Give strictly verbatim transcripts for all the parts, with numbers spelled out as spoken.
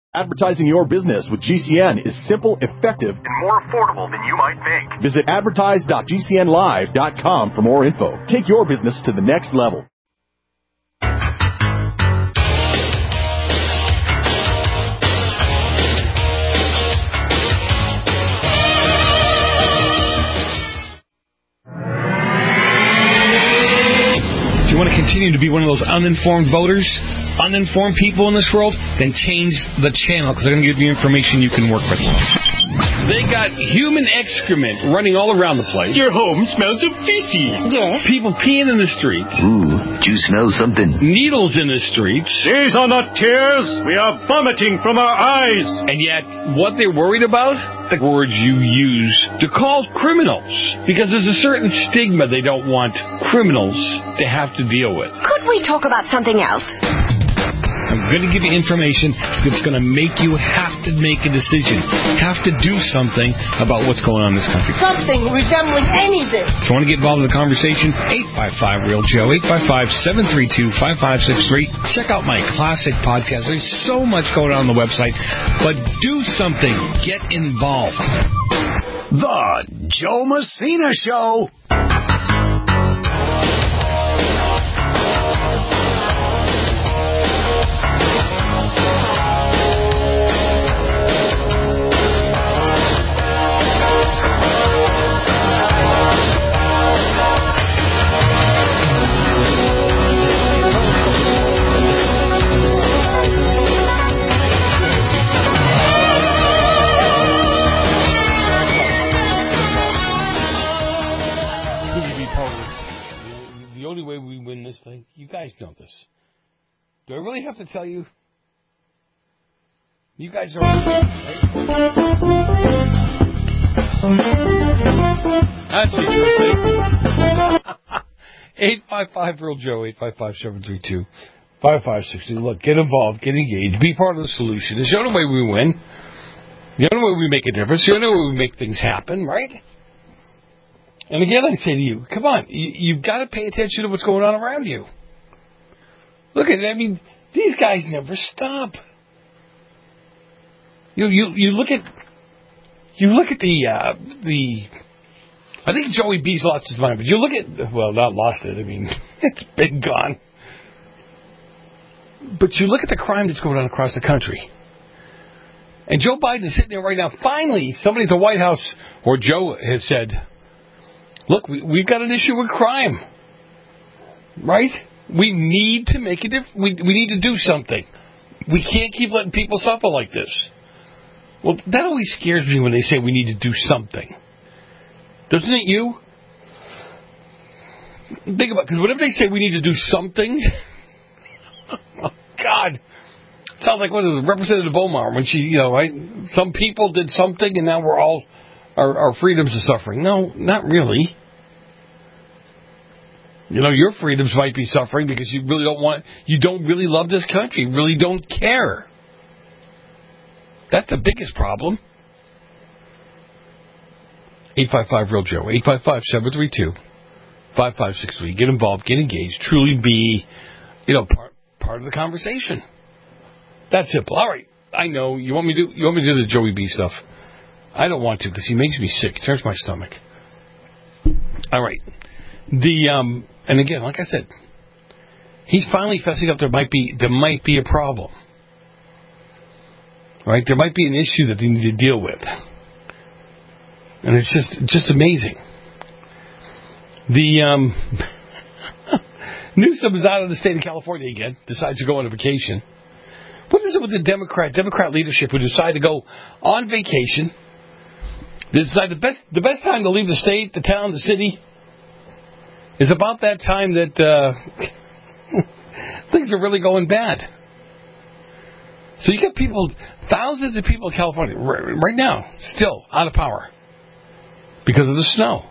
Advertising your business with G C N is simple, effective, and more affordable than you might think. Visit advertise dot g c n live dot com for more info. Take your business to the next level. If you want to continue to be one of those uninformed voters, uninformed people in this world, then change the channel because they're going to give you information you can work with. They got human excrement running all around the place. Your home smells of feces. Yes. People peeing in the streets. Ooh, do you smell something? Needles in the streets. These are not tears. We are vomiting from our eyes. And yet, what they're worried about? The words you use to call criminals. Because there's a certain stigma they don't want criminals to have to deal with. Could we talk about something else? I'm going to give you information that's going to make you have to make a decision, have to do something about what's going on in this country. Something resembling anything. If you want to get involved in the conversation, eight five five, real Joe, eight five five, seven three two, five five six three. Check out my classic podcast. There's so much going on on the website, but do something. Get involved. The Joe Messina Show. Thing. You guys know this. Do I really have to tell you? You guys are right? That's a good thing. eight five five, real Joe, eight five five, seven three two, five five six two. Look, get involved, get engaged, be part of the solution. It's the only way we win. The only way we make a difference. The only way we make things happen, right? And again, I say to you, come on, you, you've got to pay attention to what's going on around you. Look at it. I mean, these guys never stop. You you you look at you look at the uh, the. I think Joey B's lost his mind, but you look at well, not lost it. I mean, it's been gone. But you look at the crime that's going on across the country, and Joe Biden is sitting there right now. Finally, somebody at the White House or Joe has said, look, we, we've got an issue with crime, right? We need to make a difference. We, we need to do something. We can't keep letting people suffer like this. Well, that always scares me when they say we need to do something. Doesn't it you? Think about it, because whenever they say we need to do something, oh, God, it sounds like what is it, Representative Omar when she, you know, right? Some people did something and now we're all, our, our freedoms are suffering. No, not really. You know, your freedoms might be suffering because you really don't want, you don't really love this country, you really don't care. That's the biggest problem. eight five five, real Joe, eight five five, seven three two, five five six three. Get involved, get engaged, truly be, you know, part part of the conversation. That's simple. All right, I know, you want me to do, you want me to do the Joey B stuff. I don't want to because he makes me sick. It turns my stomach. All right. The, um, and again, like I said, he's finally fessing up there might be, there might be a problem. Right? There might be an issue that they need to deal with. And it's just, just amazing. The, um, Newsom is out of the state of California again, decides to go on a vacation. What is it with the Democrat, Democrat leadership who decide to go on vacation? They decide the best, the best time to leave the state, the town, the city is about that time that uh, things are really going bad. So you got people, thousands of people in California right now, still out of power because of the snow.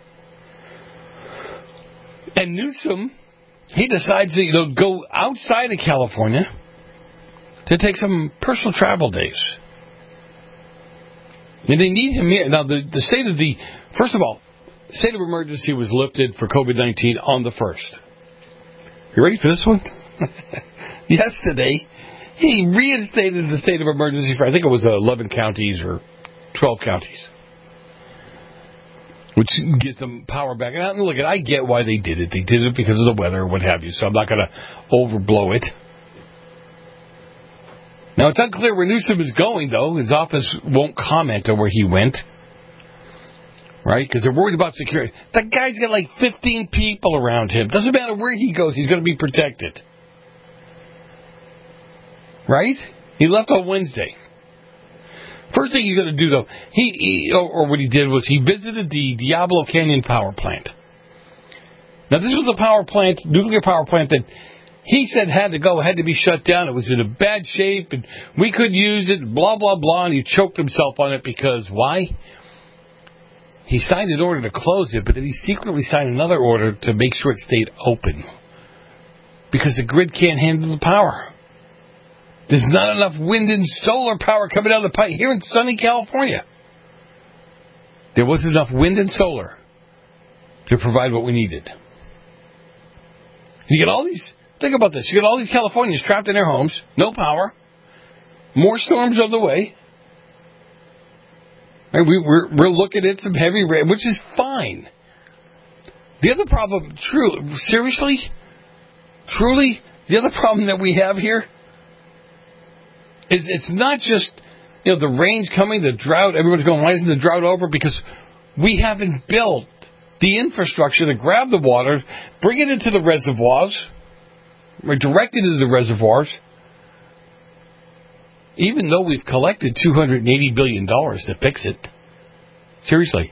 And Newsom, he decides to, you know, go outside of California to take some personal travel days. And they need him here. Now, the, the state of the, first of all, state of emergency was lifted for COVID nineteen on the first. You ready for this one? Yesterday, He reinstated the state of emergency for, I think it was eleven counties or twelve counties, which gives them power back. And look, I get why they did it. They did it because of the weather or what have you, so I'm not going to overblow it. Now, it's unclear where Newsom is going, though. His office won't comment on where he went, right? Because they're worried about security. That guy's got like fifteen people around him. Doesn't matter where he goes, he's going to be protected. Right? He left on Wednesday. First thing he's going to do, though, he, he or, or what he did was he visited the Diablo Canyon power plant. Now, this was a power plant, nuclear power plant that he said had to go, had to be shut down. It was in a bad shape, and we couldn't use it, blah, blah, blah, and he choked himself on it because, why? He signed an order to close it, but then he secretly signed another order to make sure it stayed open because the grid can't handle the power. There's not enough wind and solar power coming down the pipe here in sunny California. There wasn't enough wind and solar to provide what we needed. You get all these, think about this, you get all these Californians trapped in their homes, no power, more storms on the way. And we, we're, we're looking at some heavy rain, which is fine. The other problem, true, seriously, truly, the other problem that we have here is it's not just, you know, the rain's coming, the drought, everyone's going, why isn't the drought over? Because we haven't built the infrastructure to grab the water, bring it into the reservoirs, or direct it into the reservoirs, even though we've collected two hundred eighty billion dollars to fix it. Seriously.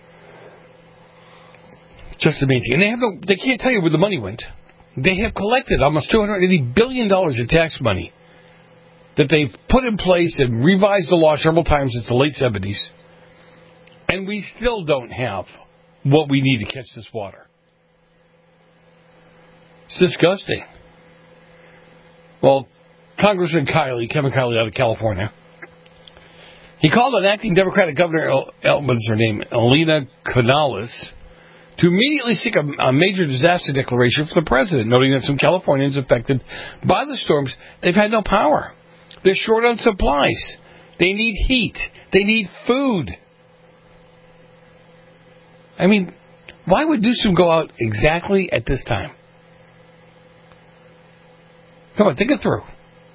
Just amazing. And they have no, they can't tell you where the money went. They have collected almost two hundred eighty billion dollars in tax money that they've put in place and revised the law several times since the late seventies. And we still don't have what we need to catch this water. It's disgusting. Well, Congressman Kiley, Kevin Kiley out of California, he called on acting Democratic Governor, El, what's her name, Elena Canales, to immediately seek a, a major disaster declaration for the president, noting that some Californians affected by the storms, they've had no power. They're short on supplies. They need heat. They need food. I mean, why would Newsom go out exactly at this time? Come on, think it through.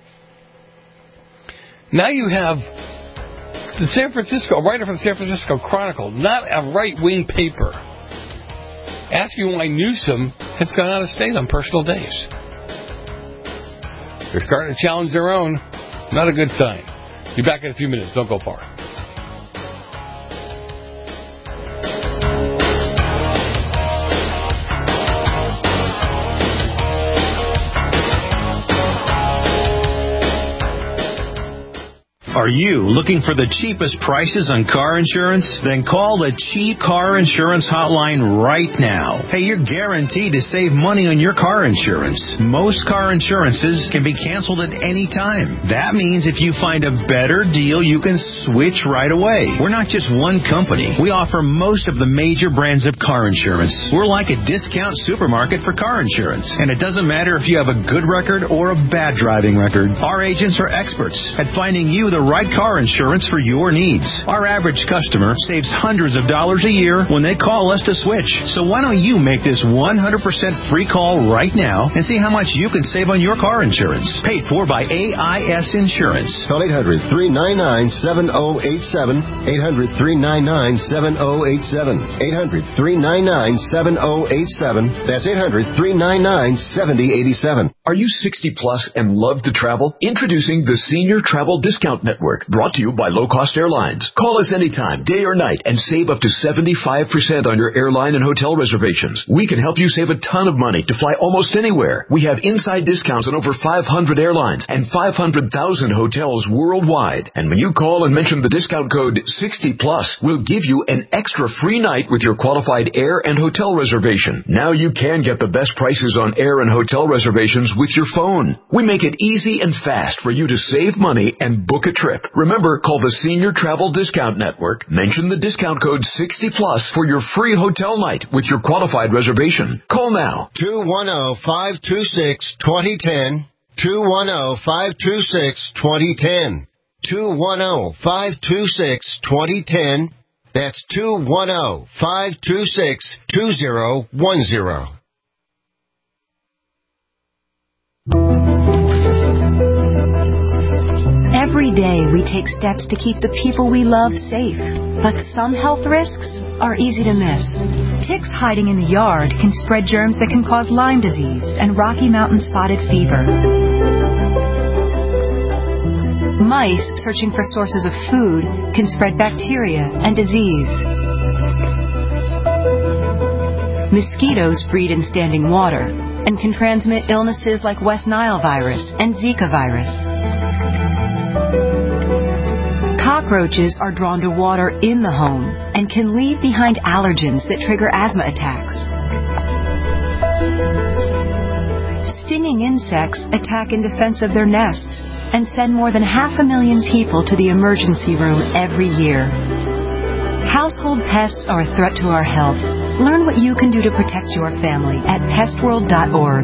Now you have the San Francisco, a writer from the San Francisco Chronicle, not a right-wing paper, asking why Newsom has gone out of state on personal days. They're starting to challenge their own. Not a good sign. Be back in a few minutes. Don't go far. Are you looking for the cheapest prices on car insurance? Then call the Cheap Car Insurance Hotline right now. Hey, you're guaranteed to save money on your car insurance. Most car insurances can be canceled at any time. That means if you find a better deal, you can switch right away. We're not just one company. We offer most of the major brands of car insurance. We're like a discount supermarket for car insurance. And it doesn't matter if you have a good record or a bad driving record. Our agents are experts at finding you the right car insurance for your needs. Our average customer saves hundreds of dollars a year when they call us to switch. So why don't you make this one hundred percent free call right now and see how much you can save on your car insurance. Paid for by A I S Insurance. Call eight hundred, three nine nine, seven oh eight seven. eight hundred, three nine nine, seven oh eight seven. eight hundred, three nine nine, seven oh eight seven. That's eight hundred, three nine nine, seven oh eight seven. Are you sixty plus and love to travel? Introducing the Senior Travel Discount Network, brought to you by Low Cost Airlines. Call us anytime, day or night, and save up to seventy-five percent on your airline and hotel reservations. We can help you save a ton of money to fly almost anywhere. We have inside discounts on over five hundred airlines and five hundred thousand hotels worldwide. And when you call and mention the discount code sixty plus, we'll give you an extra free night with your qualified air and hotel reservation. Now you can get the best prices on air and hotel reservations with your phone. We make it easy and fast for you to save money and book a trip. Remember, call the Senior Travel Discount Network, mention the discount code sixty plus for your free hotel night with your qualified reservation. Call now. two one zero, five two six, two zero one zero. two one zero, five two six, two zero one zero. two one zero, five two six, two zero one zero. That's two one zero, five two six, two zero one zero. Every day we take steps to keep the people we love safe, but some health risks are easy to miss. Ticks hiding in the yard can spread germs that can cause Lyme disease and Rocky Mountain spotted fever. Mice searching for sources of food can spread bacteria and disease. Mosquitoes breed in standing water and can transmit illnesses like West Nile virus and Zika virus. Cockroaches are drawn to water in the home and can leave behind allergens that trigger asthma attacks. Stinging insects attack in defense of their nests and send more than half a million people to the emergency room every year. Household pests are a threat to our health. Learn what you can do to protect your family at pest world dot org.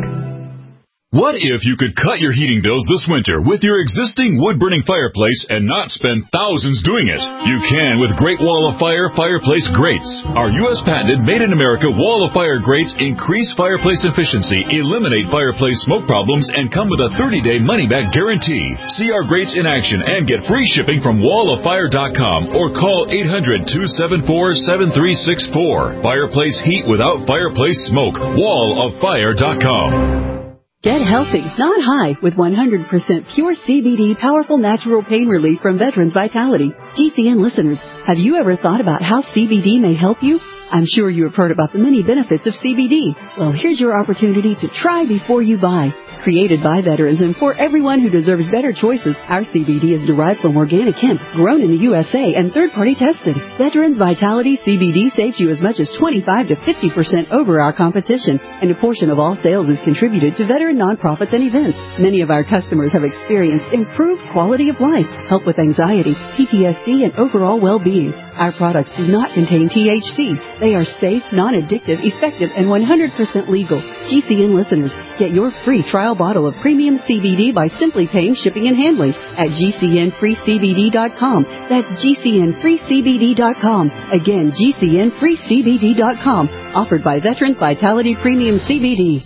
What if you could cut your heating bills this winter with your existing wood-burning fireplace and not spend thousands doing it? You can with Great Wall of Fire Fireplace Grates. Our U S patented made-in-America Wall of Fire grates increase fireplace efficiency, eliminate fireplace smoke problems, and come with a thirty-day money-back guarantee. See our grates in action and get free shipping from wall of fire dot com or call eight hundred, two seven four, seven three six four. Fireplace heat without fireplace smoke. wall of fire dot com. Get healthy, not high, with one hundred percent pure C B D powerful natural pain relief from Veterans Vitality. G C N listeners, have you ever thought about how C B D may help you? I'm sure you have heard about the many benefits of C B D. Well, here's your opportunity to try before you buy. Created by veterans and for everyone who deserves better choices, our C B D is derived from organic hemp, grown in the U S A, and third-party tested. Veterans Vitality C B D saves you as much as twenty-five to fifty percent over our competition, and a portion of all sales is contributed to veteran nonprofits and events. Many of our customers have experienced improved quality of life, help with anxiety, P T S D, and overall well-being. Our products do not contain T H C. They are safe, non-addictive, effective, and one hundred percent legal. G C N listeners, get your free trial bottle of premium C B D by simply paying shipping and handling at G C N free C B D dot com. That's G C N free C B D dot com. Again, G C N free C B D dot com. Offered by Veterans Vitality Premium C B D.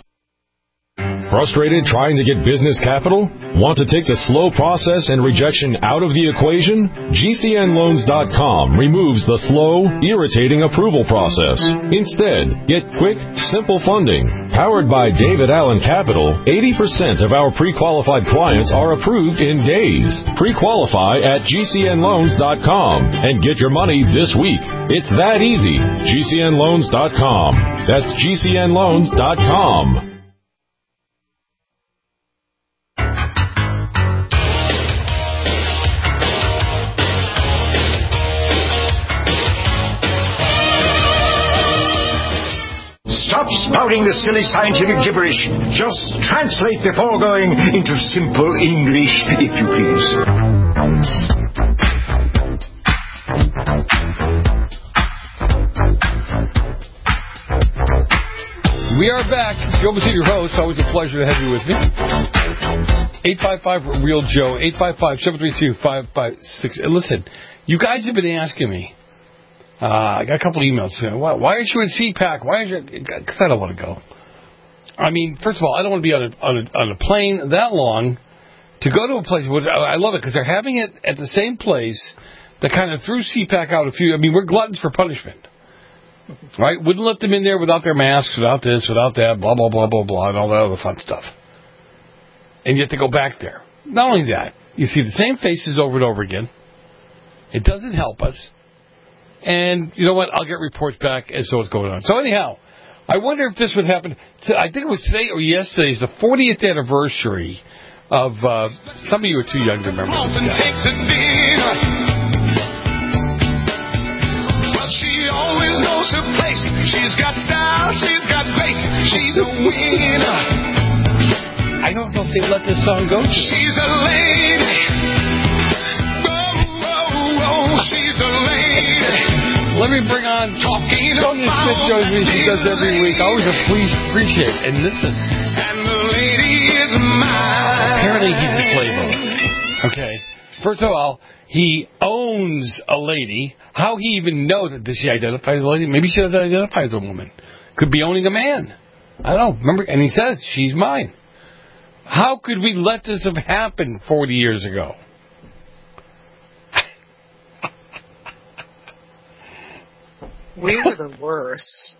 Frustrated trying to get business capital? Want to take the slow process and rejection out of the equation? G C N loans dot com removes the slow, irritating approval process. Instead, get quick, simple funding. Powered by David Allen Capital, eighty percent of our pre-qualified clients are approved in days. Pre-qualify at G C N loans dot com and get your money this week. It's that easy. G C N loans dot com. That's G C N loans dot com. Stop spouting the silly scientific gibberish. Just translate the foregoing into simple English, if you please. We are back. Joe Messina, your host. Always a pleasure to have you with me. eight five five real Joe. eight five five, seven three two, five five six. Listen, you guys have been asking me. Uh, I got a couple of emails. Why, why aren't you in C PAC? Why aren't you? Because I don't want to go. I mean, first of all, I don't want to be on a, on a, on a plane that long to go to a place. Where, I love it because they're having it at the same place that kind of threw C PAC out a few. I mean, we're gluttons for punishment. Right? Wouldn't let them in there without their masks, without this, without that, blah, blah, blah, blah, blah, and all that other fun stuff. And yet they go back there. Not only that, you see the same faces over and over again. It doesn't help us. And you know what? I'll get reports back as to what's going on. So anyhow, I wonder if this would happen. To, I think it was today or yesterday is the fortieth anniversary of, uh, some of you are too young to remember this. She always knows her place. She's got style, she's got grace. She's a winner. I don't know if they let this song go. She's a lady. Oh, oh, oh, she's a lady. Let me bring on Talking Sonia Smith joins me. She does every week. I always appreciate and listen. And the lady is mine. Apparently he's a slave owner. Okay. First of all, he owns a lady. How he even knows that does she identify as a lady? Maybe she doesn't identify as a woman. Could be owning a man. I don't know. Remember, and he says, she's mine. How could we let this have happened forty years ago? We were the worst.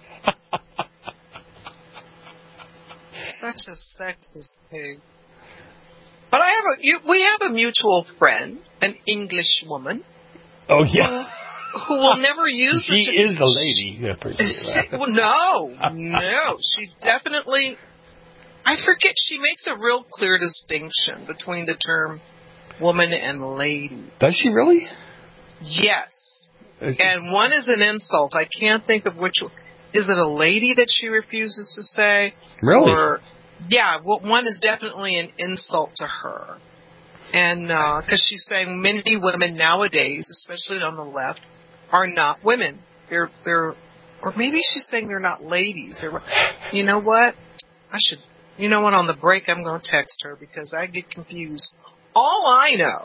Such a sexist pig. But I have a, you, we have a mutual friend, an English woman. Oh, yeah. Who, who will never use She the is a lady. Yeah, for sure. Well, no, no. She definitely, I forget, she makes a real clear distinction between the term woman and lady. Does she really? Yes. And one is an insult. I can't think of which one. Is it a lady that she refuses to say? Really? Or, yeah, well, one is definitely an insult to her. And because uh, she's saying many women nowadays, especially on the left, are not women. They're, they're, or maybe she's saying they're not ladies. They're, you know what? I should, you know what? On the break, I'm going to text her because I get confused. All I know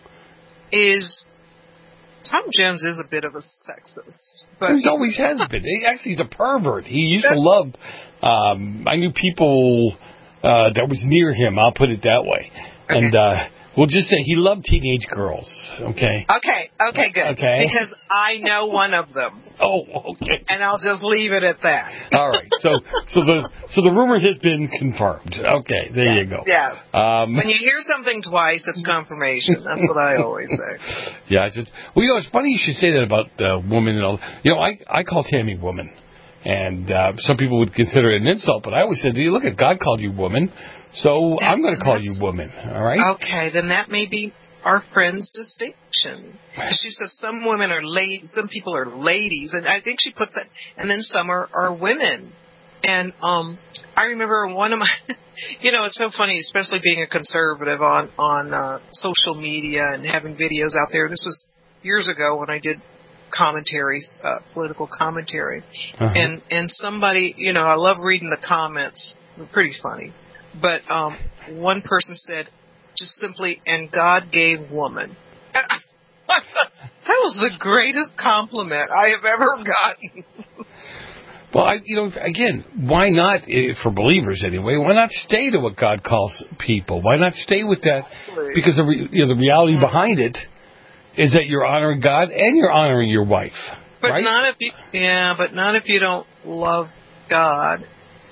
is Tom Jones is a bit of a sexist. But he always has been. He actually, he's a pervert. He used to love, um, I knew people uh, that was near him, I'll put it that way. Okay. And uh, we'll just say he loved teenage girls, okay? Okay, okay, good. Okay. Because I know one of them. Oh, okay. And I'll just leave it at that. All right. So so the so the rumor has been confirmed. Okay, there yeah. you go. Yeah. Um, when you hear something twice, it's confirmation. That's what I always say. Yeah, it's just, well, you know, it's funny you should say that about uh, women and all. You know, I I call Tammy woman, and uh, some people would consider it an insult, but I always said, look, at God called you woman, so that, I'm going to call you woman. All right. Okay, then that may be our friend's distinction. She says some women are ladies, some people are ladies, and I think she puts that, and then some are, are women. And um, I remember one of my, you know, it's so funny, especially being a conservative on, on uh, social media and having videos out there. This was years ago when I did commentaries, uh, political commentary. Uh-huh. And, and somebody, you know, I love reading the comments. They're pretty funny. But um, one person said, just simply, and God gave woman. That was the greatest compliment I have ever gotten. Well, I, you know, again, why not, for believers anyway, why not stay to what God calls people? Why not stay with that? Because the, re, you know, the reality behind it is that you're honoring God and you're honoring your wife. But right? not if you, yeah, but not if you don't love God.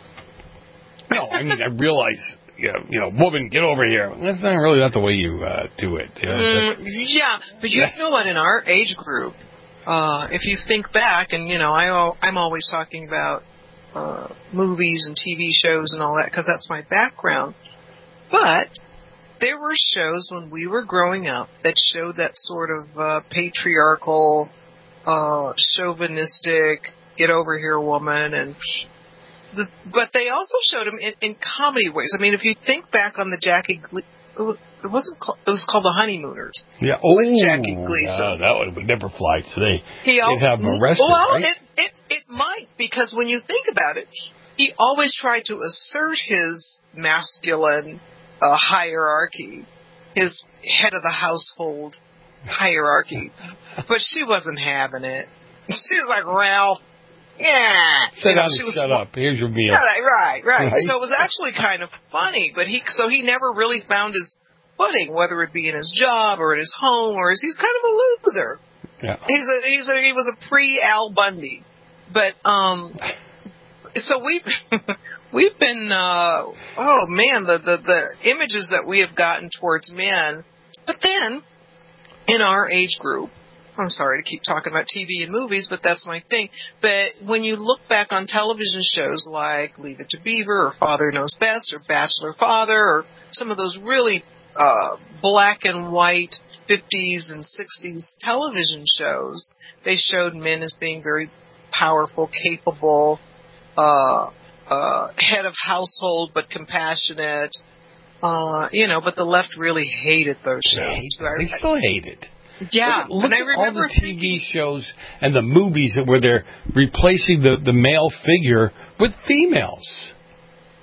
No, I mean, I realize, you know, you know, woman, get over here. That's not really not the way you uh, do it. You know? mm, yeah, but you know what? In our age group, uh, if you think back, and you know, I I'm always talking about uh, movies and T V shows and all that because that's my background. But there were shows when we were growing up that showed that sort of uh, patriarchal, uh, chauvinistic, get over here, woman, and. The, but they also showed him in, in comedy ways. I mean, if you think back on the Jackie, Gle- it wasn't called, it was called The Honeymooners. Yeah, oh, with Jackie Gleason. Uh, that would, would never fly today. He al- They'd have him arrested. Well, right? it, it it might because when you think about it, he always tried to assert his masculine uh, hierarchy, his head of the household hierarchy, but she wasn't having it. She was like, Ralph. Yeah. Sit you know, down she and was, shut up. Here's your meal. Right, right, right, right. So it was actually kind of funny, but he so he never really found his footing, whether it be in his job or at his home, or he's kind of a loser. Yeah. He's a he's a he was a pre Al Bundy, but um, so we've we've been uh oh man the the the images that we have gotten towards men, but then in our age group. I'm sorry to keep talking about T V and movies, but that's my thing. But when you look back on television shows like Leave It to Beaver or Father Knows Best or Bachelor Father or some of those really uh, black and white fifties and sixties television shows, they showed men as being very powerful, capable, uh, uh, head of household but compassionate. Uh, you know, but the left really hated those shows. They still hate it. Yeah, look, look and I at remember all the T V shows and the movies where they're replacing the, the male figure with females.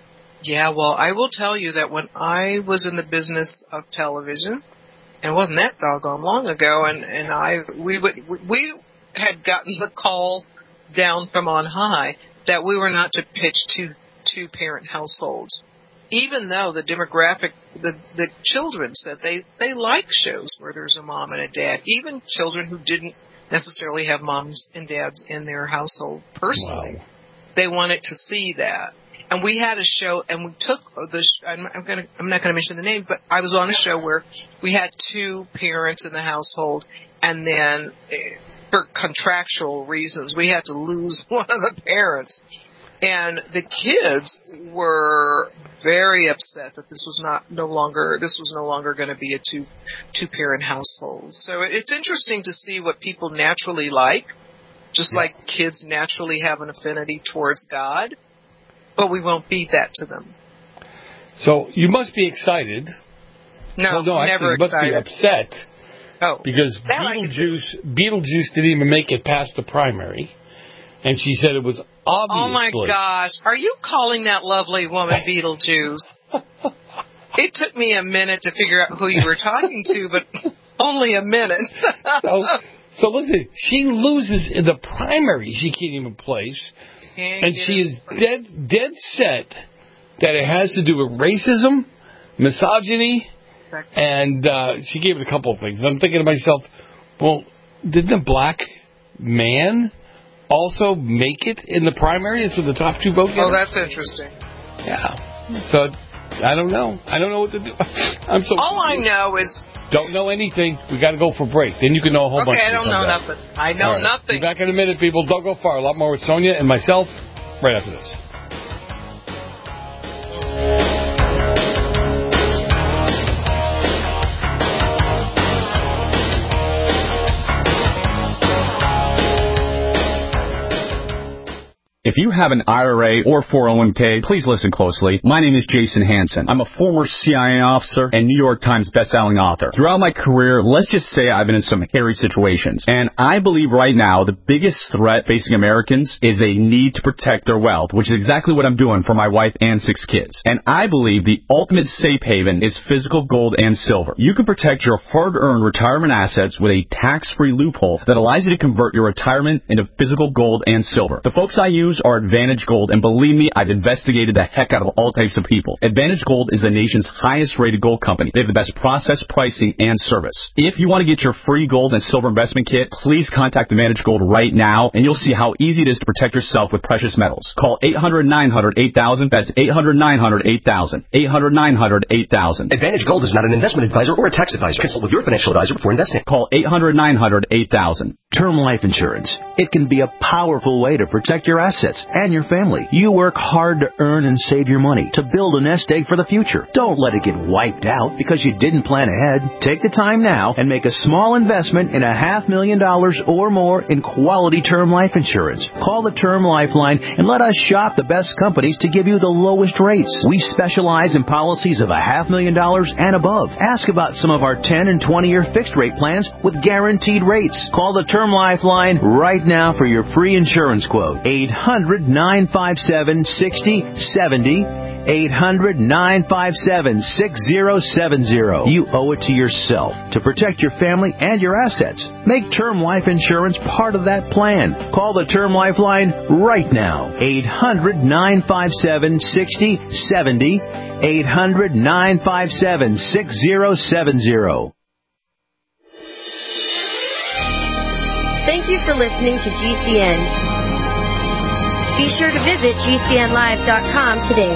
Yeah, well, I will tell you that when I was in the business of television, and it wasn't that doggone long ago, and, and I we would we had gotten the call down from on high that we were not to pitch to two-parent households, even though the demographic, the the children said they, they like shows where there's a mom and a dad, even children who didn't necessarily have moms and dads in their household personally. Wow. They wanted to see that. And we had a show, and we took the. Sh- I'm, I'm going. I'm not going to mention the name, but I was on a show where we had two parents in the household, and then for contractual reasons, we had to lose one of the parents. And the kids were very upset that this was not no longer. This was no longer going to be a two two parent household. So it's interesting to see what people naturally like, just like kids naturally have an affinity towards God. But we won't feed that to them. So you must be excited. No, well, no, actually, never you must excited. be upset. Oh, because Beetlejuice, Beetlejuice didn't even make it past the primary, and she said it was obviously. Oh my gosh! Are you calling that lovely woman Beetlejuice? It took me a minute to figure out who you were talking to, but only a minute. so, so listen, she loses in the primary. She can't even place. And she is dead dead set that it has to do with racism, misogyny, and uh, she gave it a couple of things. I'm thinking to myself, well, didn't a black man also make it in the primaries with the top two vote getters? Oh, that's interesting. Yeah. So, I don't know. I don't know what to do. I'm so All I know is... Don't know anything. We got to go for break. Then you can know a whole okay, bunch. Okay, I don't know out. nothing. I know right. nothing. Be back in a minute, people. Don't go far. A lot more with Sonia and myself right after this. If you have an I R A or four oh one k, please listen closely. My name is Jason Hansen. I'm a former C I A officer and New York Times bestselling author. Throughout my career, let's just say I've been in some hairy situations. And I believe right now the biggest threat facing Americans is a need to protect their wealth, which is exactly what I'm doing for my wife and six kids. And I believe the ultimate safe haven is physical gold and silver. You can protect your hard-earned retirement assets with a tax-free loophole that allows you to convert your retirement into physical gold and silver. The folks I use are Advantage Gold, and believe me, I've investigated the heck out of all types of people. Advantage Gold is the nation's highest rated gold company. They have the best process, pricing, and service. If you want to get your free gold and silver investment kit, please contact Advantage Gold right now, and you'll see how easy it is to protect yourself with precious metals. Call eight hundred nine hundred eight thousand. That's eight hundred nine hundred eight thousand. eight hundred nine hundred eight thousand. Advantage Gold is not an investment advisor or a tax advisor. Consult with your financial advisor before investing. Call eight hundred nine hundred eight thousand. Term life insurance. It can be a powerful way to protect your assets and your family. You work hard to earn and save your money to build a nest egg for the future. Don't let it get wiped out because you didn't plan ahead. Take the time now and make a small investment in a half million dollars or more in quality term life insurance. Call the Term Lifeline and let us shop the best companies to give you the lowest rates. We specialize in policies of a half million dollars and above. Ask about some of our ten and twenty year fixed rate plans with guaranteed rates. Call the Term Lifeline right now for your free insurance quote. eight hundred nine five seven six zero seven zero. eight hundred nine five seven six zero seven zero. You owe it to yourself to protect your family and your assets. Make term life insurance part of that plan. Call the Term Lifeline right now. eight hundred nine five seven six zero seven zero. eight hundred nine five seven six zero seven zero. Thank you for listening to G C N. Be sure to visit G C N live dot com today.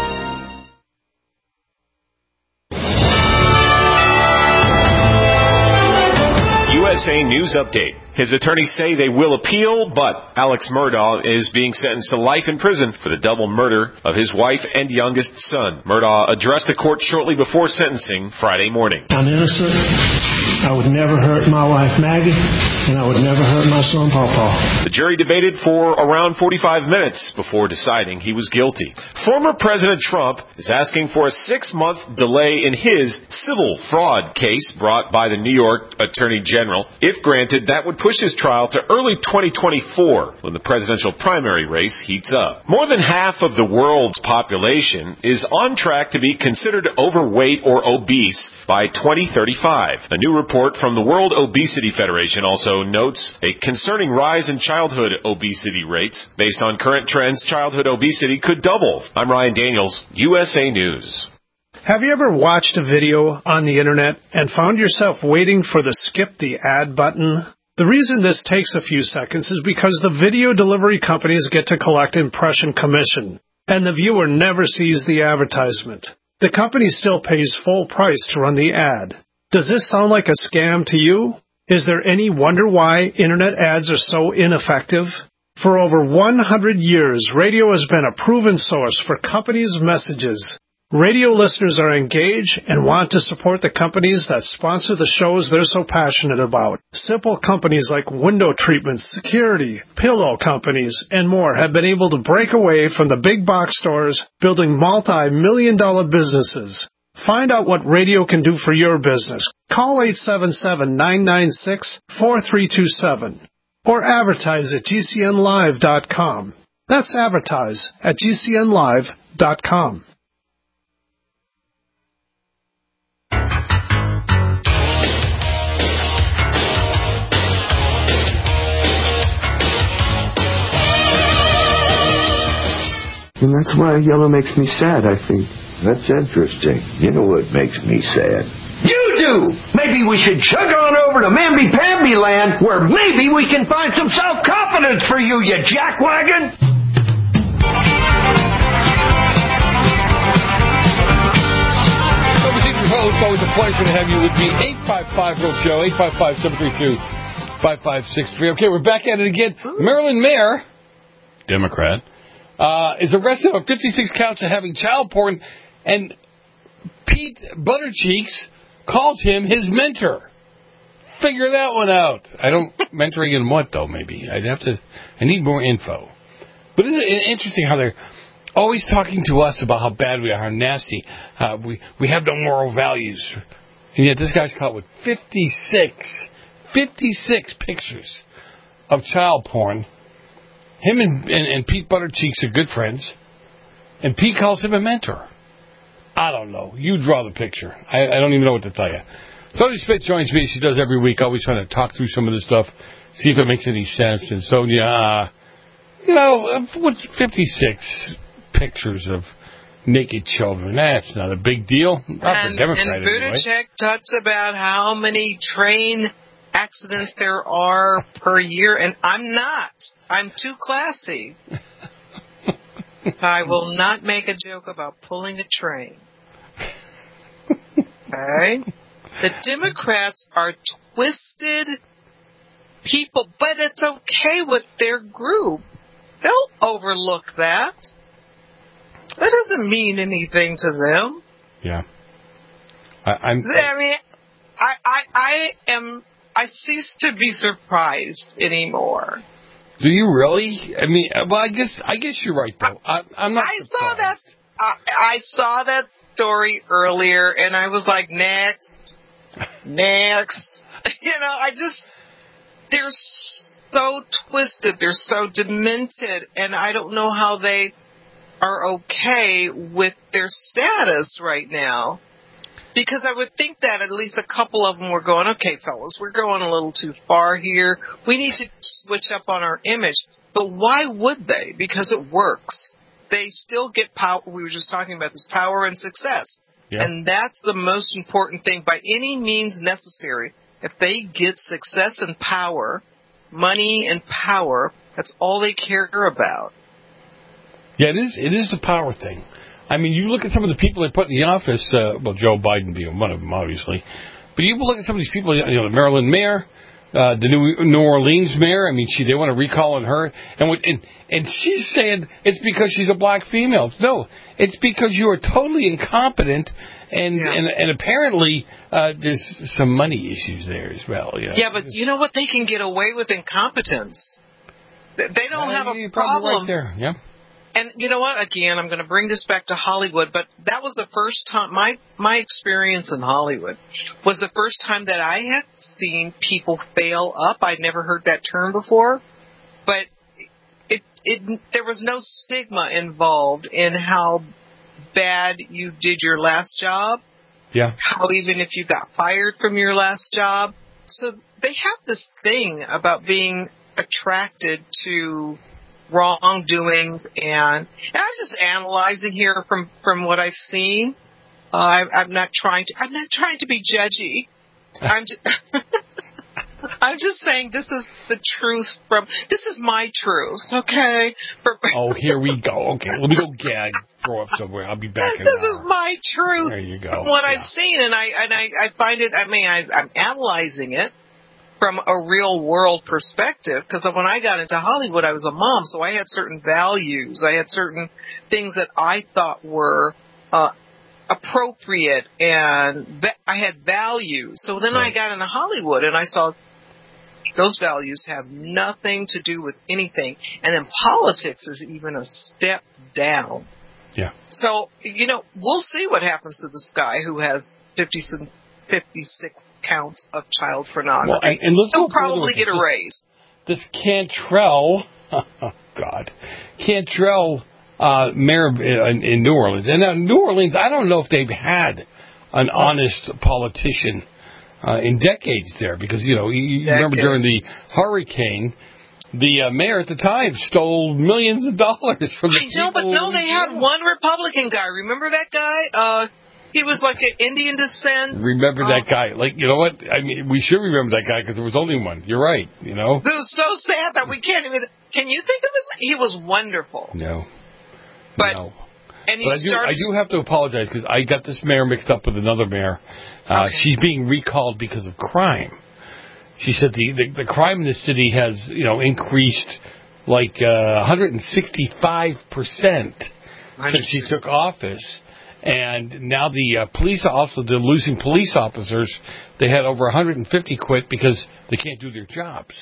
U S A News Update. His attorneys say they will appeal, but Alex Murdaugh is being sentenced to life in prison for the double murder of his wife and youngest son. Murdaugh addressed the court shortly before sentencing Friday morning. I'm innocent. I would never hurt my wife Maggie, and I would never hurt my son Pawpaw. The jury debated for around forty-five minutes before deciding he was guilty. Former President Trump is asking for a six-month delay in his civil fraud case brought by the New York Attorney General. If granted, that would push his trial to early twenty twenty-four, when the presidential primary race heats up. More than half of the world's population is on track to be considered overweight or obese by twenty thirty-five. A new report from the World Obesity Federation also notes a concerning rise in childhood obesity rates. Based on current trends, childhood obesity could double. I'm Ryan Daniels, U S A News. Have you ever watched a video on the internet and found yourself waiting for the skip the ad button? The reason this takes a few seconds is because the video delivery companies get to collect impression commission, and the viewer never sees the advertisement. The company still pays full price to run the ad. Does this sound like a scam to you? Is there any wonder why internet ads are so ineffective? For over one hundred years, radio has been a proven source for companies' messages. Radio listeners are engaged and want to support the companies that sponsor the shows they're so passionate about. Simple companies like window treatments, security, pillow companies, and more have been able to break away from the big box stores, building multi-million dollar businesses. Find out what radio can do for your business. Call eight seven seven, nine nine six, four three two seven or advertise at G C N live dot com. That's advertise at G C N live dot com. And that's why yellow makes me sad, I think. That's interesting. You know what makes me sad? You do! Maybe we should chug on over to Mamby-Pamby land, where maybe we can find some self-confidence for you, you jackwagon! It's always a pleasure to have you with me. eight five five, R O C H O, eight five five, seven three two, five five six three. Okay, we're back at it again. Maryland Mayor, Democrat, uh, is arrested on fifty-six counts of having child porn, and Pete Buttigieg calls him his mentor. Figure that one out. I don't, mentoring in what, though, maybe? I'd have to, I need more info. But isn't it interesting how they're always talking to us about how bad we are, how nasty, uh, we, we have no moral values. And yet this guy's caught with fifty-six, fifty-six pictures of child porn. Him and, and, and Pete Buttigieg are good friends. And Pete calls him a mentor. I don't know. You draw the picture. I, I don't even know what to tell you. Sonia Smith joins me. She does every week, always trying to talk through some of this stuff, see if it makes any sense. And Sonia, uh, you know, what fifty-six pictures of naked children, that's not a big deal. Not and, for Democrat, and Buttigieg anyway. talks about how many train accidents there are per year, and I'm not. I'm too classy. I will not make a joke about pulling a train. Okay? The Democrats are twisted people, but it's okay with their group. They'll overlook that. That doesn't mean anything to them. Yeah. I, I'm. I mean, I, I, I am. I cease to be surprised anymore. Do you really? I mean, well, I guess I guess you're right though. I, I'm not. I surprised. saw that. I, I saw that story earlier, and I was like, next, next. You know, I just they're so twisted, they're so demented, and I don't know how they are okay with their status right now. Because I would think that at least a couple of them were going, okay, fellas, we're going a little too far here. We need to switch up on our image. But why would they? Because it works. They still get power. We were just talking about this, power and success. Yeah. And that's the most important thing by any means necessary. If they get success and power, money and power, that's all they care about. Yeah, it is. It is the power thing. I mean, you look at some of the people they put in the office, uh, well, Joe Biden being one of them, obviously. But you look at some of these people, you know, the Maryland mayor, uh, the New, New Orleans mayor. I mean, she they want to recall on her. And, what, and and she's saying it's because she's a black female. No, it's because you are totally incompetent. And, yeah. and, and apparently uh, there's some money issues there as well. You know? Yeah, but you know what? They can get away with incompetence. They don't uh, have a problem. Right there, yeah. And you know what? Again, I'm going to bring this back to Hollywood, but that was the first time, my my experience in Hollywood was the first time that I had seen people fail up. I'd never heard that term before, but it it there was no stigma involved in how bad you did your last job. Yeah. How even if you got fired from your last job. So they have this thing about being attracted to wrongdoings, and, and I'm just analyzing here from, from what I've seen. Uh, I, I'm not trying to. I'm not trying to be judgy. I'm just. I'm just saying this is the truth from. This is my truth, okay? For, oh, here we go. Okay, let me go gag. Throw up somewhere. I'll be back in This an hour. is my truth. There you go. From what Yeah. I've seen, and I and I, I find it. I mean, I, I'm analyzing it from a real world perspective, because when I got into Hollywood, I was a mom, so I had certain values. I had certain things that I thought were uh, appropriate, and va- I had values. So then right. I got into Hollywood, and I saw those values have nothing to do with anything. And then politics is even a step down. Yeah. So, you know, we'll see what happens to this guy who has fifty-six counts of child pornography. Well, and, and let's He'll probably get a raise. This, this Cantrell, oh, God, Cantrell, uh, mayor in, in New Orleans. And uh, New Orleans, I don't know if they've had an honest politician uh, in decades there, because, you know, you, you remember during the hurricane, the uh, mayor at the time stole millions of dollars from the I know, but no, they had one Republican guy. Remember that guy? Uh, he was like an Indian descent. Remember um, that guy? Like, you know what? I mean, we should remember that guy because there was only one. You're right. You know. It was so sad that we can't even. Can you think of his? He was wonderful. No. But no. and he but I do, starts. I do have to apologize because I got this mayor mixed up with another mayor. Uh, okay. She's being recalled because of crime. She said the, the the crime in the city has, you know, increased like uh, one hundred sixty-five percent since she took office, and now the uh, police also they're losing police officers. They had over one hundred fifty quit because they can't do their jobs.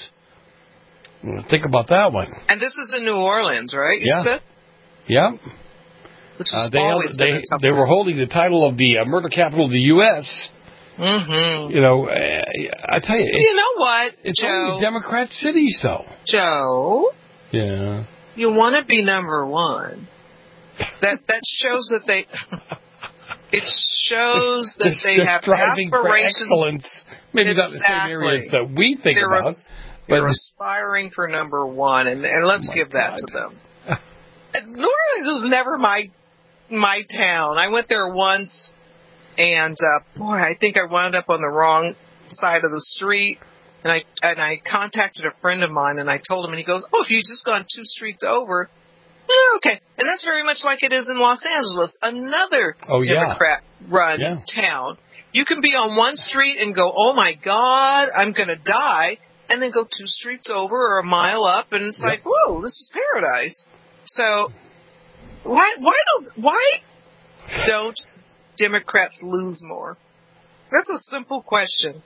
Think about that one. And this is in New Orleans, right? You Yeah. said? Yeah. Which is uh, they always held, they they were holding the title of the uh, murder capital of the U S Mm-hmm. You know, uh, I tell you, it's, you know what, it's Joe? only Democrat cities, though. Joe, yeah, you want to be number one. That that shows that they. It shows that they're, they they're have striving aspirations. For excellence. Maybe exactly. not the same areas that we think they're about. As, but they're aspiring for number one, and, and let's oh give God. that to them. New Orleans was never my my town. I went there once. And, uh, boy, I think I wound up on the wrong side of the street. And I and I contacted a friend of mine, and I told him, and he goes, oh, if you've just gone two streets over, oh, okay. And that's very much like it is in Los Angeles, another oh, Democrat-run yeah. yeah. town. You can be on one street and go, oh, my God, I'm going to die, and then go two streets over or a mile up, and it's yep. like, whoa, this is paradise. So why why don't why don't Democrats lose more? That's a simple question.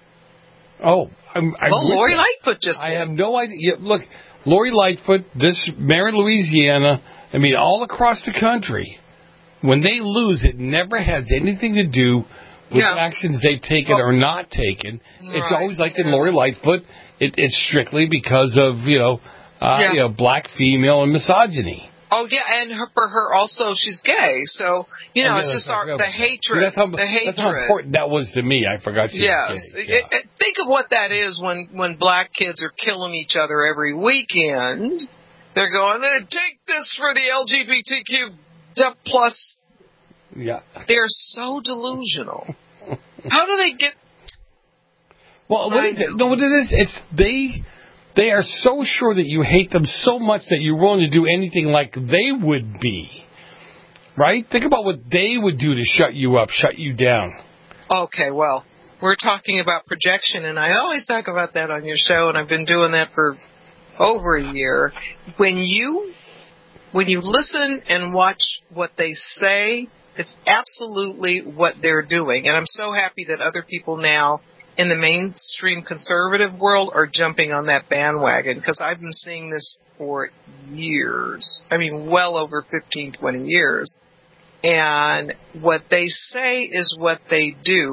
Oh, I'm, I'm well, Lori Lightfoot just. I have no idea. Look, Lori Lightfoot, this mayor in Louisiana. I mean, all across the country, when they lose, it never has anything to do with yeah. actions they've taken well, or not taken. Right. It's always like in Lori Lightfoot. It, it's strictly because of you know, uh, yeah. you know, black female and misogyny. Oh yeah, and her, for her also, she's gay. So you know, oh, yeah, it's just our, right. the hatred. That's how, the hatred. That's how important that was to me. I forgot. She yes, was gay. it, Yeah. it, think of what that is when when black kids are killing each other every weekend. They're going, eh, take this for the L G B T Q plus. Yeah. They're so delusional. How do they get? Well, what is it? No, what it is? It's they. They are so sure that you hate them so much that you're willing to do anything like they would be. Right? Think about what they would do to shut you up, shut you down. Okay, well, we're talking about projection, and I always talk about that on your show, and I've been doing that for over a year. When you, when you listen and watch what they say, it's absolutely what they're doing. And I'm so happy that other people now in the mainstream conservative world are jumping on that bandwagon, because I've been seeing this for years. I mean, well over fifteen, twenty years. And what they say is what they do.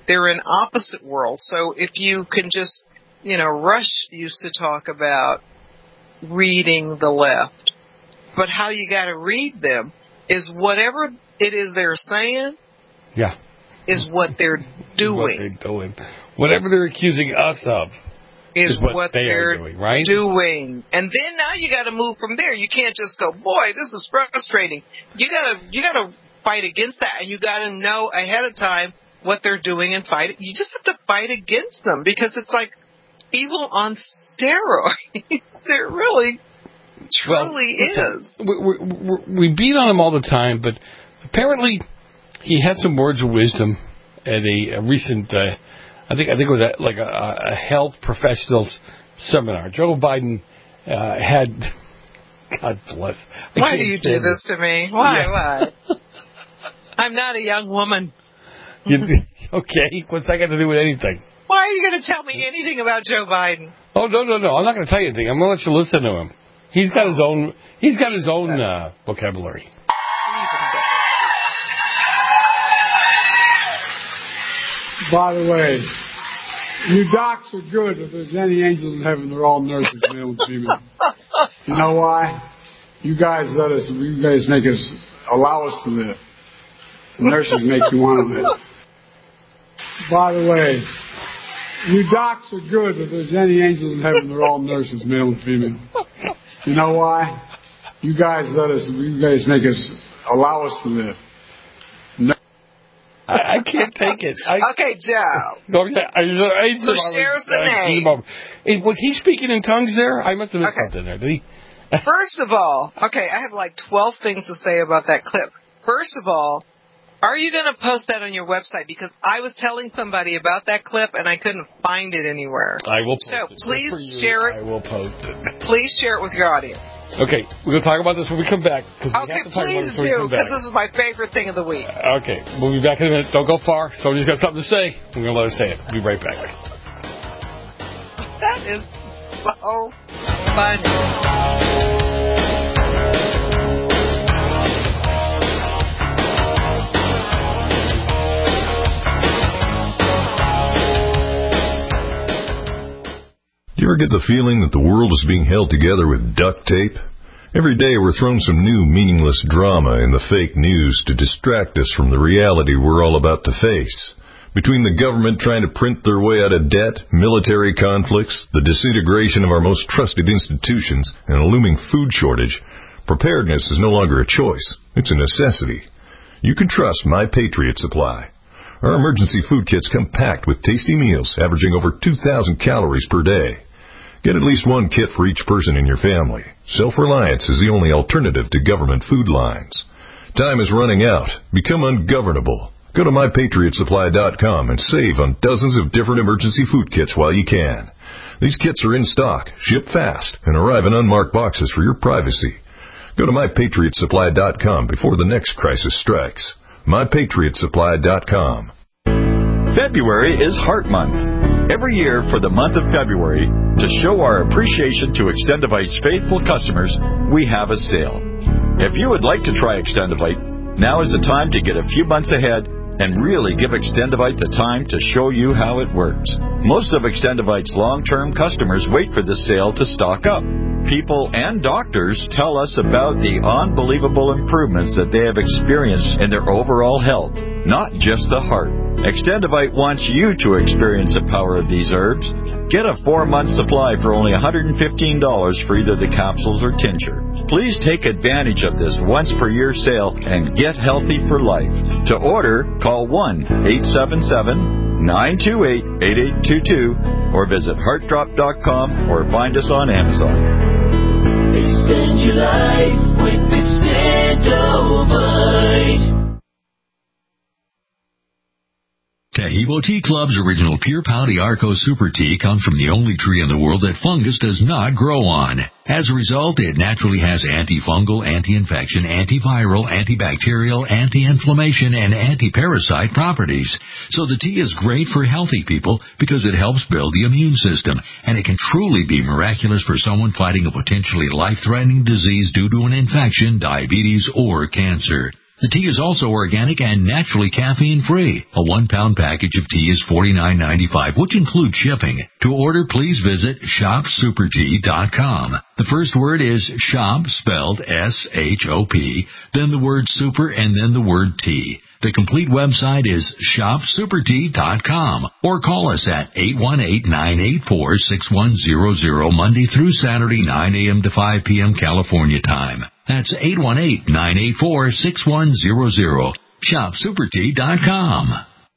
they're in opposite worlds. So if you can just, you know, Rush used to talk about reading the left. But how you got to read them is whatever it is they're saying yeah. is what they're doing. What they're doing. Whatever they're accusing us of is, is what, what they they're are doing, right? doing. And then now you got to move from there. You can't just go, boy, this is frustrating. You got to you got to fight against that, and you got to know ahead of time what they're doing and fight it. You just have to fight against them because it's like evil on steroids. It really, truly well, is. We, we, we beat on him all the time, but apparently he had some words of wisdom at a, a recent, uh, I think I think it was a, like a, a health professionals seminar. Joe Biden uh, had, God bless. I Why do you do this to me? Why? Yeah. Why? I'm not a young woman. You, okay, what's that got to do with anything? Why are you going to tell me anything about Joe Biden? Oh no no no! I'm not going to tell you anything. I'm going to let you listen to him. He's got his own. He's got his own uh, vocabulary. By the way, you docs are good. If there's any angels in heaven, they're all nurses, male and female. You know why? You guys let us. You guys make us allow us to live. The nurses make you want to live. By the way, you docs are good. If there's any angels in heaven, they're all nurses, male and female. You know why? You guys let us. You guys make us allow us to live. No. I, I can't take it. I, okay, Joe. Okay, I, I, Who shares the name? Is, was he speaking in tongues there? I must have missed okay. something there. Did he? First of all, okay, I have like twelve things to say about that clip. First of all, are you going to post that on your website? Because I was telling somebody about that clip and I couldn't find it anywhere. I will post so it. please you, share it. I will post it. Please share it with your audience. Okay, we're going to talk about this when we come back. Okay, please do, because this is my favorite thing of the week. Uh, okay, we'll be back in a minute. Don't go far. Somebody's got something to say. We're going to let her say it. We'll be right back. That is so funny. Do you ever get the feeling that the world is being held together with duct tape? Every day we're thrown some new meaningless drama in the fake news to distract us from the reality we're all about to face. Between the government trying to print their way out of debt, military conflicts, the disintegration of our most trusted institutions, and a looming food shortage, preparedness is no longer a choice. It's a necessity. You can trust My Patriot Supply. Our emergency food kits come packed with tasty meals averaging over two thousand calories per day. Get at least one kit for each person in your family. Self-reliance is the only alternative to government food lines. Time is running out. Become ungovernable. Go to my patriot supply dot com and save on dozens of different emergency food kits while you can. These kits are in stock, ship fast, and arrive in unmarked boxes for your privacy. Go to my patriot supply dot com before the next crisis strikes. my patriot supply dot com. February is Heart Month. Every year for the month of February, to show our appreciation to Extendivite's faithful customers, we have a sale. If you would like to try Extendivite, now is the time to get a few months ahead and really give Extendivite the time to show you how it works. Most of Extendivite's long-term customers wait for this sale to stock up. People and doctors tell us about the unbelievable improvements that they have experienced in their overall health, not just the heart. Extendivite wants you to experience the power of these herbs. Get a four-month supply for only one hundred fifteen dollars for either the capsules or tincture. Please take advantage of this once-per-year sale and get healthy for life. To order, call one eight seven seven, nine two eight, eight eight two two or visit heart drop dot com or find us on Amazon. Extend your life with Extendivite. Taheebo Tea Club's original Pure Pouty Arco Super Tea comes from the only tree in the world that fungus does not grow on. As a result, it naturally has antifungal, anti-infection, antiviral, antibacterial, anti-inflammation, and anti-parasite properties. So the tea is great for healthy people because it helps build the immune system, and it can truly be miraculous for someone fighting a potentially life-threatening disease due to an infection, diabetes, or cancer. The tea is also organic and naturally caffeine-free. A one-pound package of tea is forty-nine ninety-five, which includes shipping. To order, please visit shop super tea dot com. The first word is shop, spelled S H O P, then the word super, and then the word tea. The complete website is shop super tea dot com, or call us at eight one eight, nine eight four, six one zero zero Monday through Saturday, nine a.m. to five p.m. California time. That's eight one eight, nine eight four, six one zero zero. shop super tea dot com.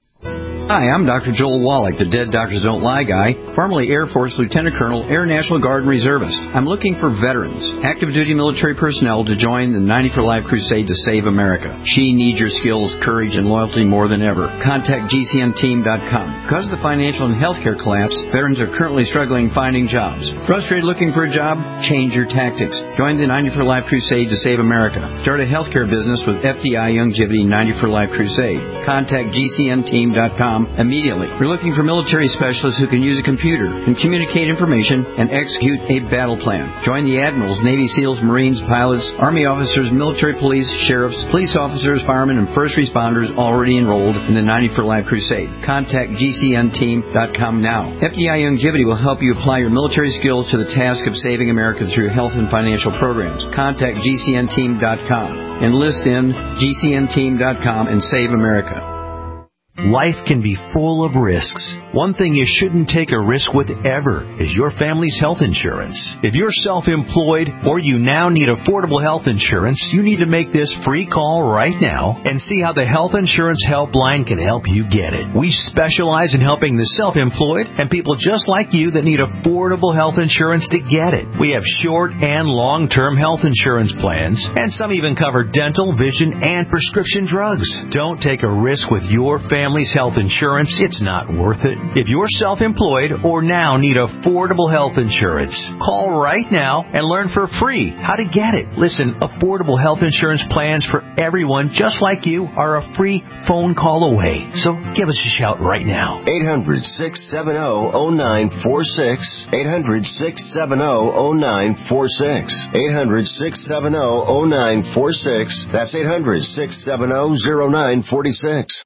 Hi, I'm Doctor Joel Wallach, the Dead Doctors Don't Lie guy, formerly Air Force Lieutenant Colonel, Air National Guard and Reservist. I'm looking for veterans, active duty military personnel to join the ninety for Life crusade to save America. She needs your skills, courage, and loyalty more than ever. Contact G C N team dot com. Because of the financial and healthcare collapse, veterans are currently struggling finding jobs. Frustrated looking for a job? Change your tactics. Join the ninety for Life crusade to save America. Start a healthcare business with F D I Youngevity ninety for Life crusade. Contact G C N team dot com immediately. We're looking for military specialists who can use a computer, can communicate information, and execute a battle plan. Join the admirals, Navy SEALs, Marines, pilots, Army officers, military police, sheriffs, police officers, firemen, and first responders already enrolled in the ninety for Life crusade. Contact G C N team dot com now. F D I Youngevity will help you apply your military skills to the task of saving America through health and financial programs. Contact G C N team dot com. Enlist in G C N team dot com and save America. Life can be full of risks. One thing you shouldn't take a risk with ever is your family's health insurance. If you're self-employed or you now need affordable health insurance, you need to make this free call right now and see how the Health Insurance Helpline can help you get it. We specialize in helping the self-employed and people just like you that need affordable health insurance to get it. We have short and long-term health insurance plans, and some even cover dental, vision, and prescription drugs. Don't take a risk with your family. Family's health insurance, it's not worth it. If you're self-employed or now need affordable health insurance, call right now and learn for free how to get it. Listen, affordable health insurance plans for everyone just like you are a free phone call away. So give us a shout right now. eight hundred, six seven zero, zero nine four six. eight hundred, six seven zero, zero nine four six. eight hundred, six seven zero, zero nine four six. That's eight hundred, six seven zero, zero nine four six.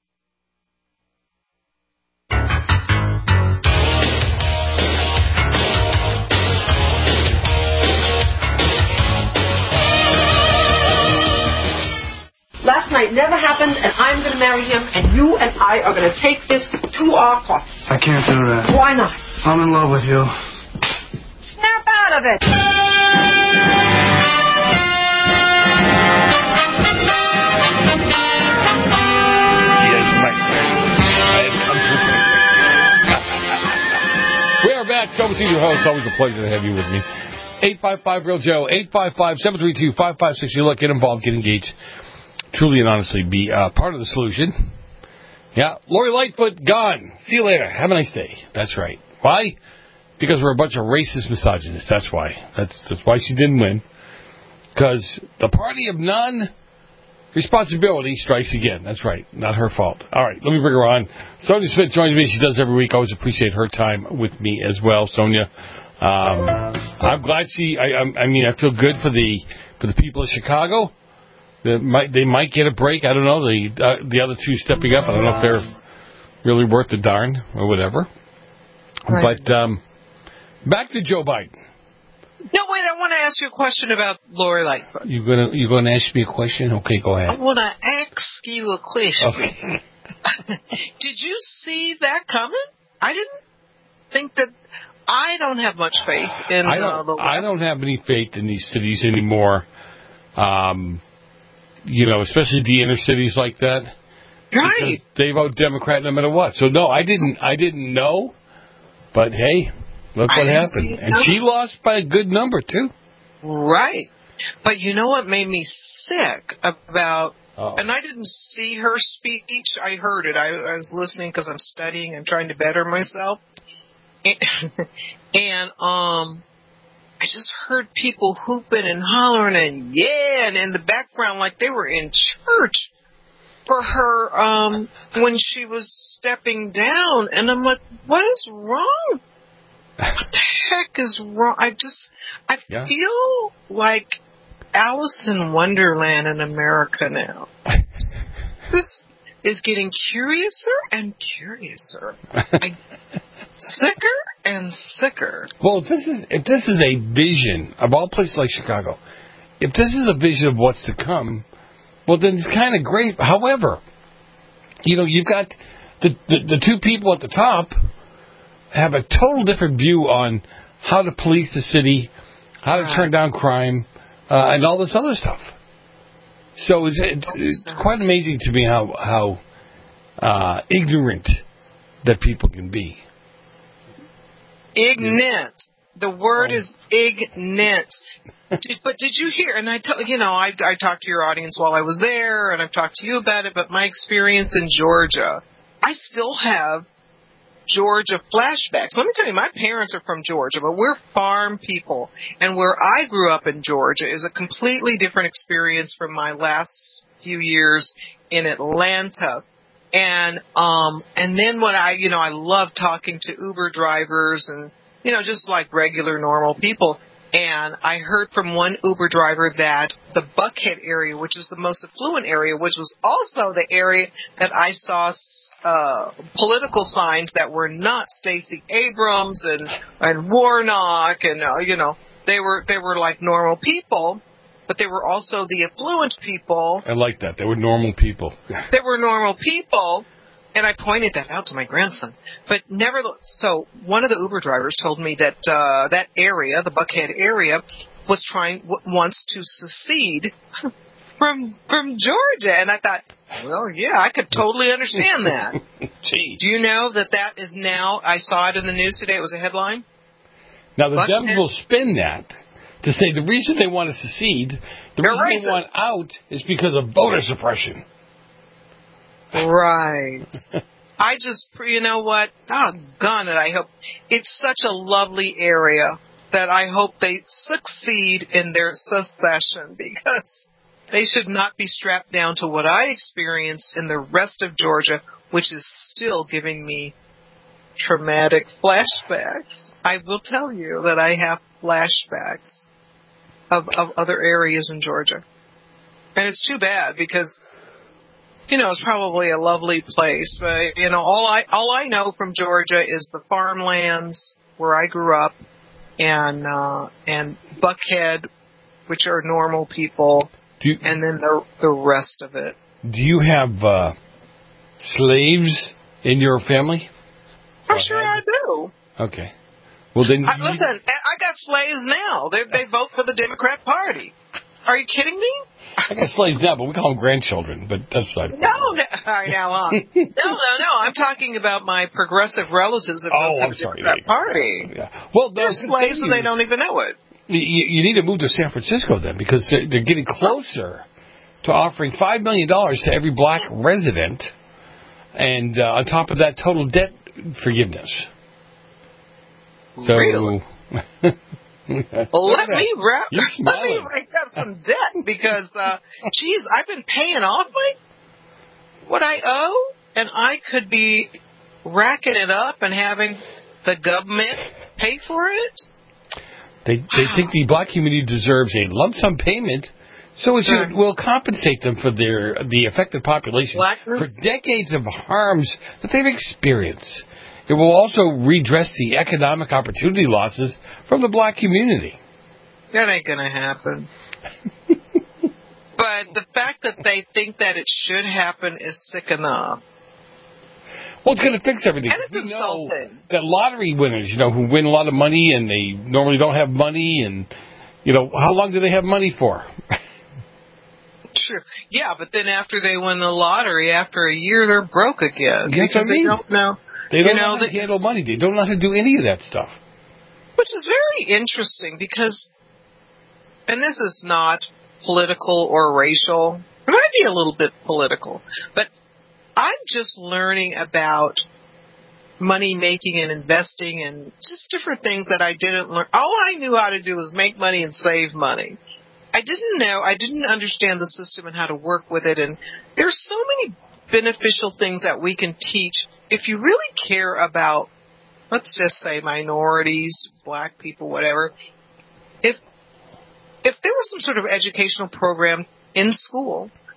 Last night never happened, and I'm going to marry him, and you and I are going to take this to our court. I can't do that. Why not? I'm in love with you. Snap out of it! We are back. Joe Messina, your host. Always a pleasure to have you with me. eight five five real Joe. eight five five, seven three two, five five six zero. Look, get involved, get engaged. Truly and honestly be uh, part of the solution. Yeah, Lori Lightfoot, gone. See you later. Have a nice day. That's right. Why? Because we're a bunch of racist misogynists. That's why. That's, that's why she didn't win. Because the party of non-responsibility strikes again. That's right. Not her fault. All right, let me bring her on. Sonia Smith joins me. She does every week. Always appreciate her time with me as well, Sonia. Um, I'm glad she... I, I, I mean, I feel good for the for the people of Chicago. They might, they might get a break. I don't know. The uh, the other two stepping up. I don't know if they're really worth the darn or whatever. Right. But um, back to Joe Biden. No, wait. I want to ask you a question about Lori Lightfoot. You gonna you gonna ask me a question? Okay, go ahead. I want to ask you a question. Okay. Did you see that coming? I didn't think that. I don't have much faith in. I don't. Uh, the I don't have any faith in these cities anymore. Um. You know, especially the inner cities like that. Right. They vote Democrat no matter what. So no, I didn't. I didn't know. But hey, look what happened, and she lost by a good number too. Right. But you know what made me sick about? Uh-oh. And I didn't see her speech. I heard it. I, I was listening because I'm studying and trying to better myself. And, and um. I just heard people hooping and hollering and yeah, and in the background like they were in church for her um, when she was stepping down. And I'm like, what is wrong? What the heck is wrong? I just, I yeah. feel like Alice in Wonderland in America now. is getting curiouser and curiouser. I, sicker and sicker. Well, if this is if this is a vision of all places like Chicago, if this is a vision of what's to come, well, then it's kind of great. However, you know, you've got the, the the two people at the top have a total different view on how to police the city, how to turn down crime, uh, and all this other stuff. So it's, it's, it's quite amazing to me how how uh, ignorant that people can be. Ignorant. The word oh. is ignorant. did, but did you hear? And I, t- you know, I, I talked to your audience while I was there, and I've talked to you about it. But my experience in Georgia, I still have Georgia flashbacks. Let me tell you, my parents are from Georgia, but we're farm people. And where I grew up in Georgia is a completely different experience from my last few years in Atlanta. And um, and then when I, you know, I love talking to Uber drivers and, you know, just like regular normal people. And I heard from one Uber driver that the Buckhead area, which is the most affluent area, which was also the area that I saw uh, political signs that were not Stacey Abrams and, and Warnock, and uh, you know, they were they were like normal people, but they were also the affluent people. I like that. They were normal people. They were normal people. And I pointed that out to my grandson. But never, so one of the Uber drivers told me that uh, that area, the Buckhead area, was trying, w- wants to secede from from Georgia. And I thought, well, yeah, I could totally understand that. Gee. Do you know that that is now, I saw it in the news today, it was a headline? Now, the Buckhead. Dems will spin that to say the reason they want to secede, the They're reason racist. they want out is because of voter suppression. Right. I just, you know what? Doggone it. I hope it's such a lovely area that I hope they succeed in their secession, because they should not be strapped down to what I experienced in the rest of Georgia, which is still giving me traumatic flashbacks. I will tell you that I have flashbacks of, of other areas in Georgia. And it's too bad because, you know, it's probably a lovely place, but, you know, all I all I know from Georgia is the farmlands where I grew up, and uh, and Buckhead, which are normal people, you, and then the the rest of it. Do you have uh, slaves in your family? I'm sure I do. Okay. Well, then, I, listen, I got slaves now. They they vote for the Democrat Party. Are you kidding me? I got slaves now, but we call them grandchildren. But that's not. No, no, all right, now on. no, no, no. I'm talking about my progressive relatives that oh, vote I'm for the sorry, Democrat yeah. Party. Yeah. Well, they're slaves and they don't even know it. You, you need to move to San Francisco then, because they're, they're getting closer to offering five million dollars to every black resident, and uh, on top of that, total debt forgiveness. So. Really? Well, let me wrap. You're Let me write up some debt because, uh, geez, I've been paying off my what I owe, and I could be racking it up and having the government pay for it. They they think the black community deserves a lump sum payment, so it should, will compensate them for their the affected population Blackness? for decades of harms that they've experienced. It will also redress the economic opportunity losses from the black community. That ain't going to happen. But the fact that they think that it should happen is sick enough. Well, it's going to fix everything. And it's we know insulting. that lottery winners, you know, who win a lot of money and they normally don't have money, and, you know, how long do they have money for? Sure. Yeah, but then after they win the lottery, after a year, they're broke again. Yes, because I mean. they don't know. They don't you know, know how to handle money. They don't know how to do any of that stuff. Which is very interesting because, and this is not political or racial. It might be a little bit political, but I'm just learning about money making and investing and just different things that I didn't learn. All I knew how to do was make money and save money. I didn't know, I didn't understand the system and how to work with it. And there's so many beneficial things that we can teach if you really care about, let's just say, minorities, black people, whatever. If if there was some sort of educational program in school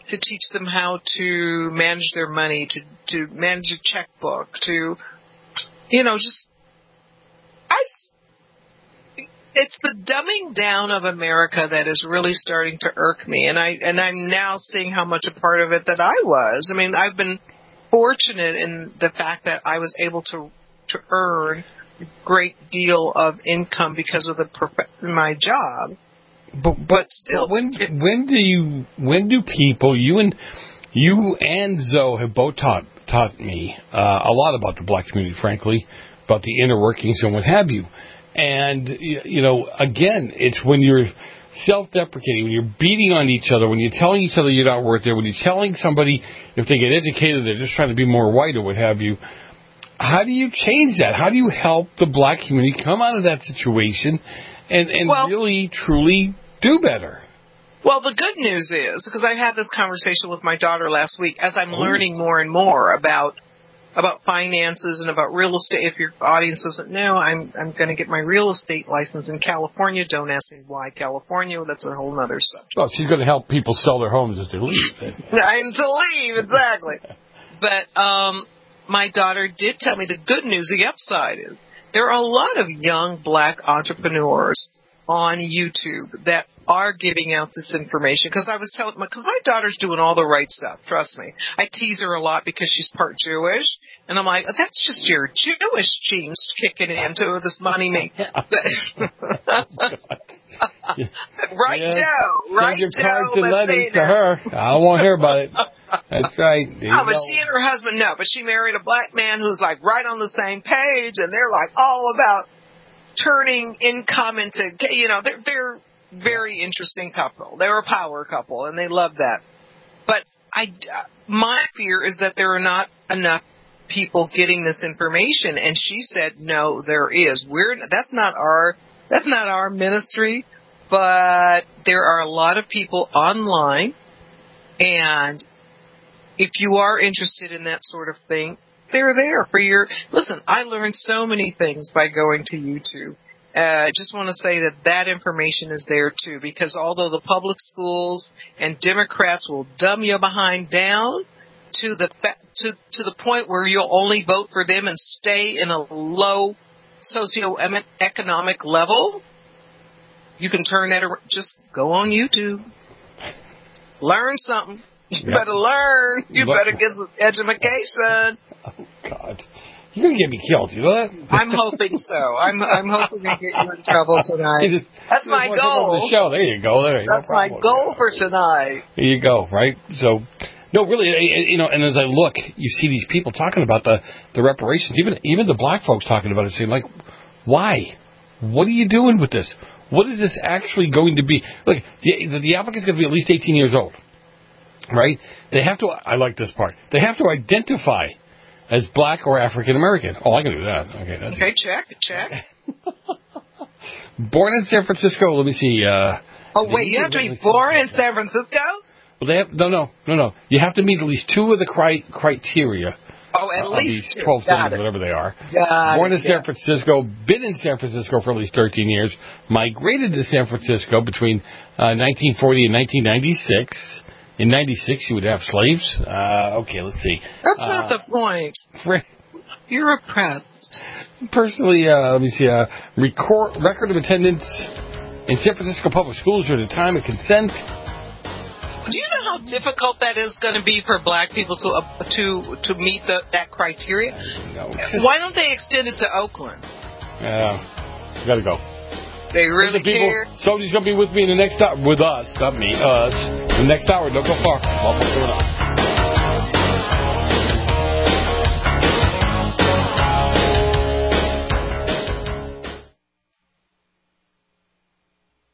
to teach them how to manage their money, to, to manage a checkbook, to, you know, just, I, it's the dumbing down of America that is really starting to irk me. And I, and I'm now seeing how much a part of it that I was. I mean, I've been fortunate in the fact that I was able to, to earn a great deal of income because of the prof- my job. But, but, but still, but when when do you when do people you and you and Zoe have both taught taught me uh, a lot about the black community, frankly, about the inner workings and what have you. And you know, again, it's when you're self-deprecating, when you're beating on each other, when you're telling each other you're not worth it, when you're telling somebody if they get educated they're just trying to be more white or what have you. How do you change that? How do you help the black community come out of that situation and, and well, really, truly do better? Well, the good news is, because I had this conversation with my daughter last week, as I'm oh. learning more and more about about finances and about real estate. If your audience doesn't know, I'm I'm going to get my real estate license in California. Don't ask me why California. That's a whole other subject. Well, she's going to help people sell their homes as they leave. I'm to leave, exactly. But um, my daughter did tell me the good news, the upside is, there are a lot of young black entrepreneurs on YouTube that are giving out this information. Because I was telling, because my daughter's doing all the right stuff. Trust me. I tease her a lot because she's part Jewish, and I'm like, oh, that's just your Jewish genes kicking into this money making. Right, yeah. Joe. Right, Send your Joe. cards and letters to her. I don't want to hear about it. That's right. No, but she and her husband, no. But she married a black man who's like right on the same page, and they're like all about turning income into, you know, they're, they're very interesting couple. They're a power couple, and they love that. But I, my fear is that there are not enough people getting this information. And she said, no, there is. We're that's not our that's not our ministry, but there are a lot of people online, and if you are interested in that sort of thing, they're there for your... Listen, I learned so many things by going to YouTube. I uh, just want to say that that information is there, too, because although the public schools and Democrats will dumb you behind down to the fa- to, to the point where you'll only vote for them and stay in a low socioeconomic level, you can turn that around. Just go on YouTube. Learn something. You yep. better learn. You Look. better get some education. Oh, God. You're going to get me killed, you know that? I'm hoping so. I'm I'm hoping to get you in trouble tonight. Just, That's my goal. The show. There you go. There, That's no my goal for tonight. There you go, right? So, no, really, you know, and as I look, you see these people talking about the, the reparations, even even the black folks talking about it, saying, like, why? What are you doing with this? What is this actually going to be? Look, the, the applicant's going to be at least eighteen years old. Right? They have to, I like this part, they have to identify as black or African American. Oh, I can do that. Okay, that's okay, check, check. Born in San Francisco, let me see. Uh, oh, wait, you have to be born in San Francisco? Well, they have, no, no, no, no. You have to meet at least two of the cri- criteria. Oh, at uh, least these twelve things, whatever they are. Got Born in it, San yeah. Francisco, been in San Francisco for at least thirteen years, migrated to San Francisco between uh, nineteen forty and nineteen ninety-six. In ninety-six, you would have slaves. Uh, okay, let's see. That's uh, not the point. For, You're oppressed. Personally, uh, let me see. Uh, record, record of attendance in San Francisco public schools during the time of consent. Do you know how difficult that is going to be for black people to uh, to to meet the, that criteria? No. Why don't they extend it to Oakland? Yeah, got to go. They really the care. Somebody's going to be with me in the next hour. With us, not me, us. The next hour, don't go far.